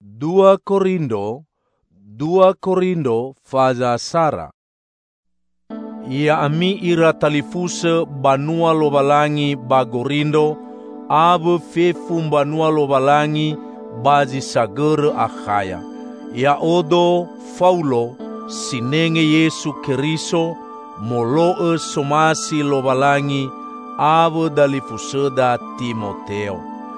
2 Korindo faza Sara. Ia ami ira talifuse banua lobalangi ba Gorindo, abe fefum banua lobalangi bazi sagere Akhaya. Ia odo Faulo sinenge Yesu Keriso moloe somasi lobalangi abe dalifuseda Timoteo.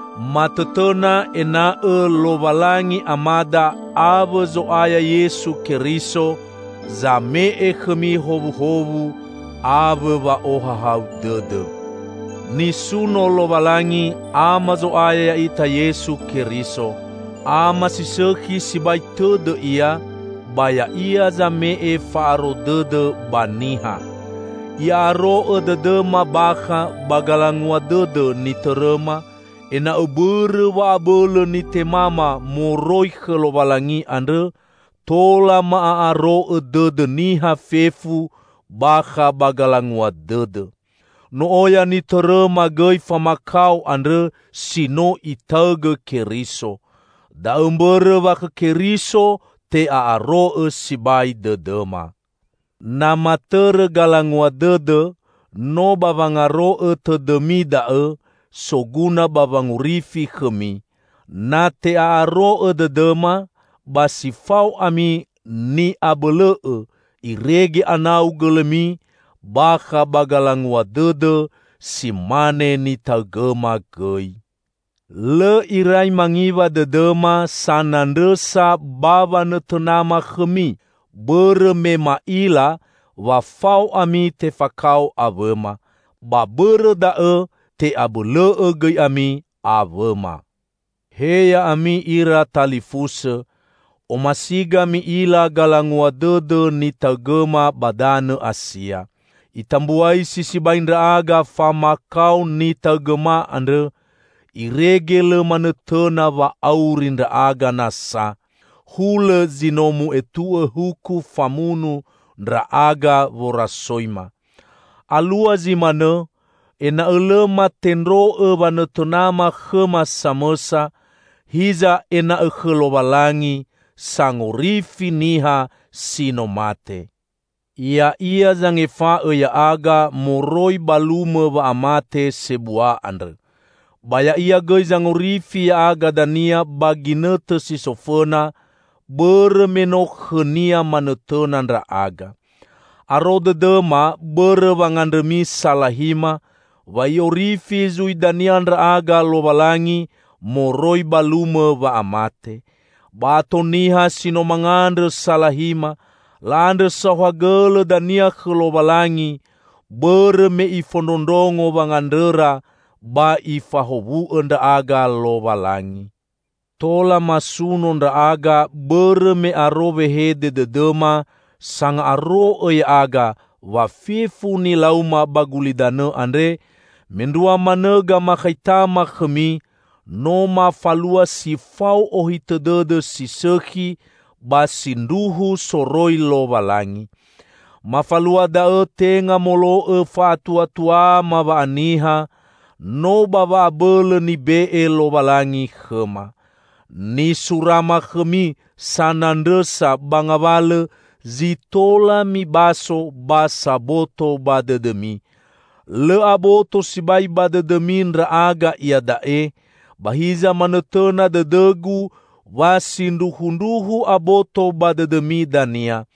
Matetena ena lobalangi amada abe zoaya Yesu Keriso zamee khemi hobu-hobu abe ba ohahau dede. Ni suno lobalangi ama zoaya ita Yesu Keriso ama siseki sibai tede ia baya ia zamee faro dede baniha. Ia ro dede mabaka bagalangwa dede ni terema ena ubere wa abele ni temama moroi kelobalangi ande tola maaaro dede niha fefu baka bagalangwa dede. No oya ni terema gei famakau ande sino itage Keriso. Da umbere wa ke Keriso te aaro sibai dedema. Nama tere galangwa dede no bavangaro te demi dae soguna bavangurifi khemi. Na te aaro dedema basifau ami ni abele irege anau gelemi baka bagalangwa dede simane ni tagema gei. Le irai mangiwa dedema sanandesa baba netenama khemi bere mema ila wafau ami te fakau avema. Babere dae te abele gei ami avema. Heya ami ira talifuse omasiga mi ila galangwa dede ni tagema badane Asia. Itambuai sisi baindra aga famakau ni tagema ande iregele manetena wa aurindra aga nasa. Hule zinomu etue huku famunu ndra aga vorasoima. Alua zimane ena elema tenro banetenama khema samesa hiza ena ekhelobalangi sangorifi niha sinomate. Ia zangefa ya aga moroi balume wa amate sebua andre. Baya ia gei zangorifi ya aga dania baginete sisofena bere menok khenia manetena ndra aga. Arode dema bere wangandemi salahima wayorifi zui dania ndra aga lobalangi moroi balume wa amate. Bato niha sinomangandre salahima lande sahwagele dania kelobalangi bere me ifondondongo wangandera ba ifahobu enda aga lobalangi. Tola masuno nda aga bere me arobe hede dedema sanga aro aga wafifu ni lauma bagulidane andre mendua manega makhaitama khemi no mafalua sifau ohitedede siseki basinduhu soroi lobalangi. Mafalua dae tenga molo fatua-tua mabaaniha no baba abele ni bee lobalangi khema. Ni surama khemi sanandesa bangabale zitola mi baso basaboto badedemi. Le aboto sibai badedemi ndra aga ia dae bahiza manetena dedegu wasinduhunduhu aboto badedemi dania.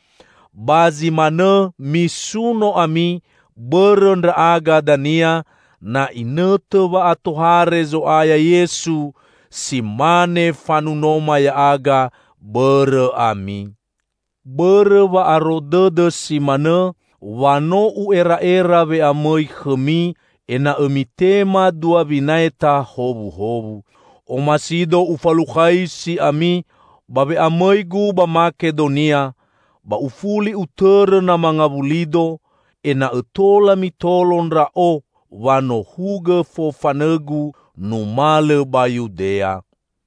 Bazi mane misuno ami berendra aga dania na inete wa atohare zoaya Yesu simane fanunoma ya aga bere ami. Bere wa arodede simane wano uera-era we amoi khemi ena emitema dua binaeta hobu-hobu. Omasido ufalukai si ami babe amaigu ba Makedonia ba ufuli utere na mangabulido ena etola mitolon rao wano huge fofanegu numale ba Yudea.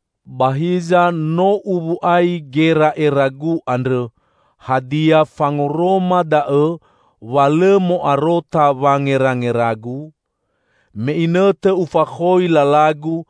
Bahiza no ubu ai gera eragu andre hadia fangoroma dae wale mo arota wangerangeragu me inete ufakhoi lalagu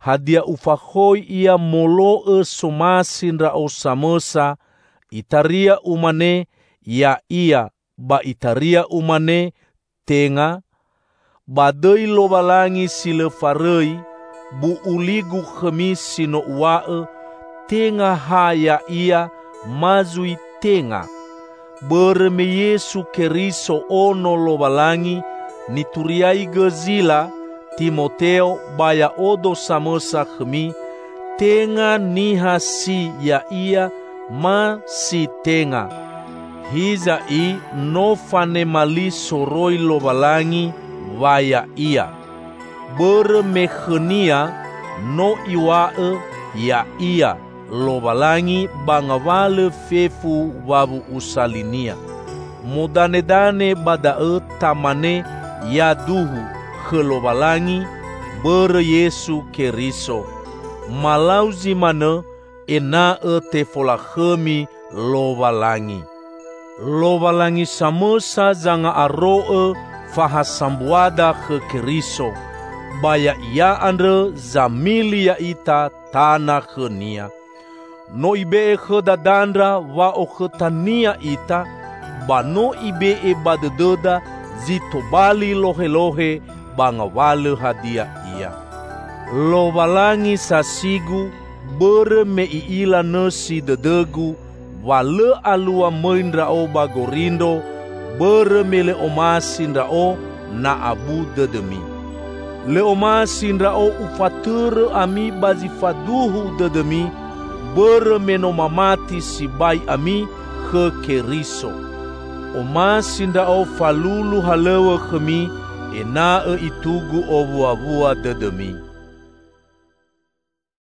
hadia ufahoi ia moloe somasin rao samesa, itaria umane ya ia ba itaria umane tenga, badei lobalangi silefarei, bu uligu khemis sino uae, tenga haya ia mazui tenga. Bereme Yesu Keriso ono lobalangi, nituriai gezila, Timoteo baya odo samesa khemi, tenga niha si ya ia ma si tenga. Hiza i no fane mali soroi lobalangi vaya ia. Bereme khenia no iwae ya ia lobalangi bangawale fefu wabu usalinia. Modane-dane badae tamane ya duhu khelobalangi bere Yesu Keriso. Malauzi mana enae tefolakhemi lobalangi. Lobalangi samesa zanga aroe fahasambuada khe Keriso. Baya ia andre zamili ya ita tanah khenia. No ibe khedadandra wa o khetania ita, bano ibe e badededa zitobali lohe-lohe bangawale hadia ia. Lobalangi sasigu bere meiila nesi dedegu, wale alua mendrao bagorindo, bere mele omasindrao na abu dedemi. Le omasindrao ufatere ami bazifaduhu dedemi, bere menomamati sibai ami khe Keriso. Omasindrao falulu halewe khemi, enae itugu obua-bua dedemi.